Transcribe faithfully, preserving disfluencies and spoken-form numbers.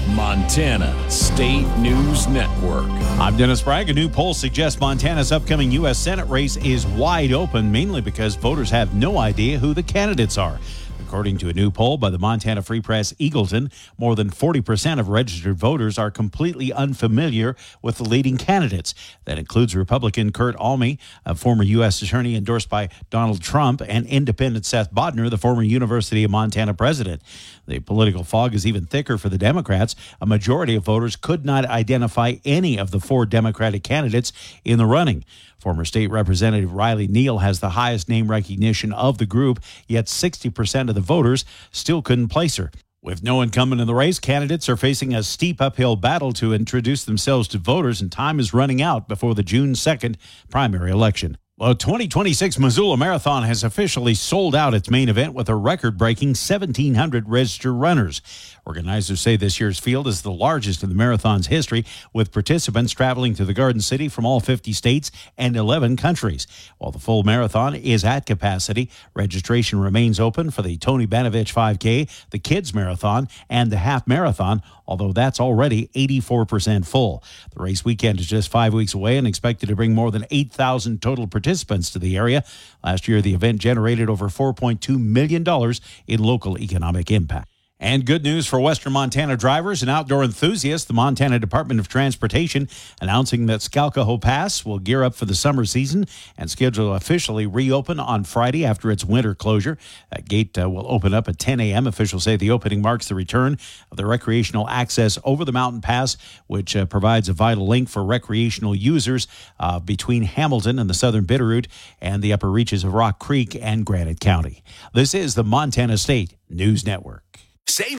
Montana State News Network. I'm Dennis Bragg. A new poll suggests Montana's upcoming U S Senate race is wide open, mainly because voters have no idea who the candidates are. According to a new poll by the Montana Free Press Eagleton, more than forty percent of registered voters are completely unfamiliar with the leading candidates. That includes Republican Kurt Alme, a former U S attorney endorsed by Donald Trump, and independent Seth Bodner, the former University of Montana president. The political fog is even thicker for the Democrats. A majority of voters could not identify any of the four Democratic candidates in the running. Former State Representative Riley Neal has the highest name recognition of the group, yet sixty percent of the voters still couldn't place her. With no incumbent in the race, candidates are facing a steep uphill battle to introduce themselves to voters, and time is running out before the June second primary election. Well, twenty twenty-six Missoula Marathon has officially sold out its main event with a record-breaking seventeen hundred registered runners. Organizers say this year's field is the largest in the marathon's history, with participants traveling to the Garden City from all fifty states and eleven countries. While the full marathon is at capacity, registration remains open for the Tony Banovich five K, the Kids Marathon, and the Half Marathon, although that's already eighty-four percent full. The race weekend is just five weeks away and expected to bring more than eight thousand total participants to the area. Last year, the event generated over four point two million dollars in local economic impact. And good news for Western Montana drivers and outdoor enthusiasts. The Montana Department of Transportation announcing that Skalkaho Pass will gear up for the summer season and schedule to officially reopen on Friday after its winter closure. That gate uh, will open up at ten a.m. Officials say the opening marks the return of the recreational access over the mountain pass, which uh, provides a vital link for recreational users uh, between Hamilton and the southern Bitterroot and the upper reaches of Rock Creek and Granite County. This is the Montana State News Network. Save